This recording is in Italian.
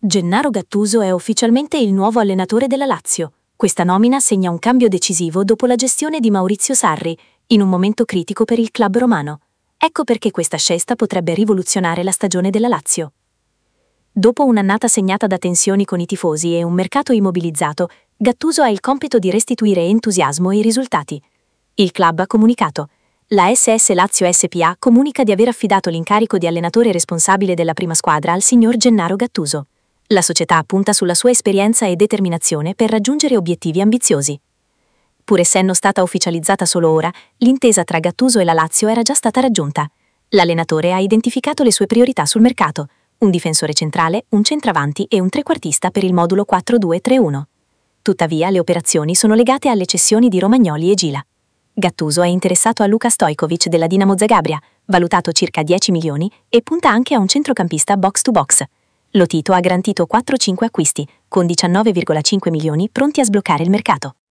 Gennaro Gattuso è ufficialmente il nuovo allenatore della Lazio. Questa nomina segna un cambio decisivo dopo la gestione di Maurizio Sarri, in un momento critico per il club romano. Ecco perché questa scelta potrebbe rivoluzionare la stagione della Lazio. Dopo un'annata segnata da tensioni con i tifosi e un mercato immobilizzato, Gattuso ha il compito di restituire entusiasmo e risultati. Il club ha comunicato. La SS Lazio SpA comunica di aver affidato l'incarico di allenatore responsabile della prima squadra al signor Gennaro Gattuso. La società punta sulla sua esperienza e determinazione per raggiungere obiettivi ambiziosi. Pur essendo stata ufficializzata solo ora, l'intesa tra Gattuso e la Lazio era già stata raggiunta. L'allenatore ha identificato le sue priorità sul mercato: un difensore centrale, un centravanti e un trequartista per il modulo 4-2-3-1. Tuttavia, le operazioni sono legate alle cessioni di Romagnoli e Gila. Gattuso è interessato a Luka Stojkovic della Dinamo Zagabria, valutato circa 10 milioni, e punta anche a un centrocampista box-to-box. Lo Tito ha garantito 4-5 acquisti, con 19,5 milioni pronti a sbloccare il mercato.